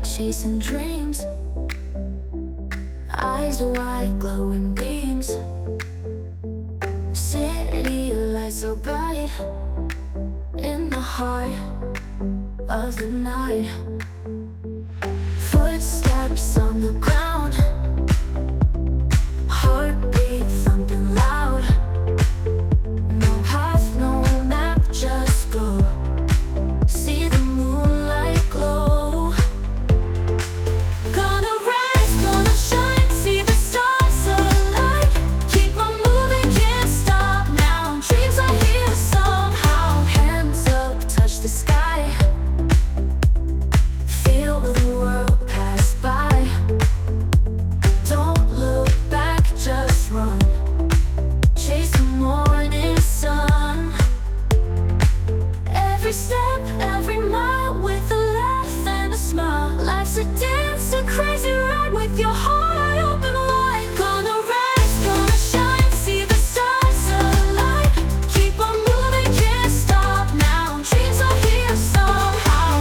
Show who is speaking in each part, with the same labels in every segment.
Speaker 1: chasing dreams, eyes wide, glowing beams. City lights so bright in the heart of the night. Footsteps on the ground, heartbeat thumping loud. No path, no map, just go. See the moonlight glow. Gonna rise, gonna shine, see the stars alight. Keep on moving, can't stop now. Dreams are here somehow. Hands up, touch the sky. Feel the world pass by. Don't look back, just run. Chase the morning sun. Every step, every mile, with a laugh and a smile. Life's a dance, a crazy ride, with your heart open wide. Gonna rise, gonna shine, see the stars alight. Keep on moving, can't stop now. Dreams are here somehow.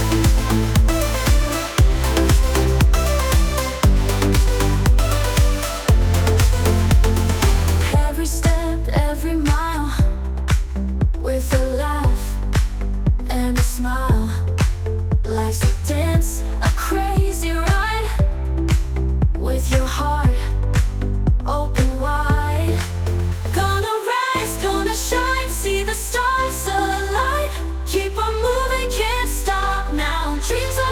Speaker 1: Every step, every mile, with a laugh and a smile. Life's a dance, a crazy ride, with your heart open wide. Gonna rise, gonna shine, see the stars alight. Keep on moving, can't stop now. Dreams are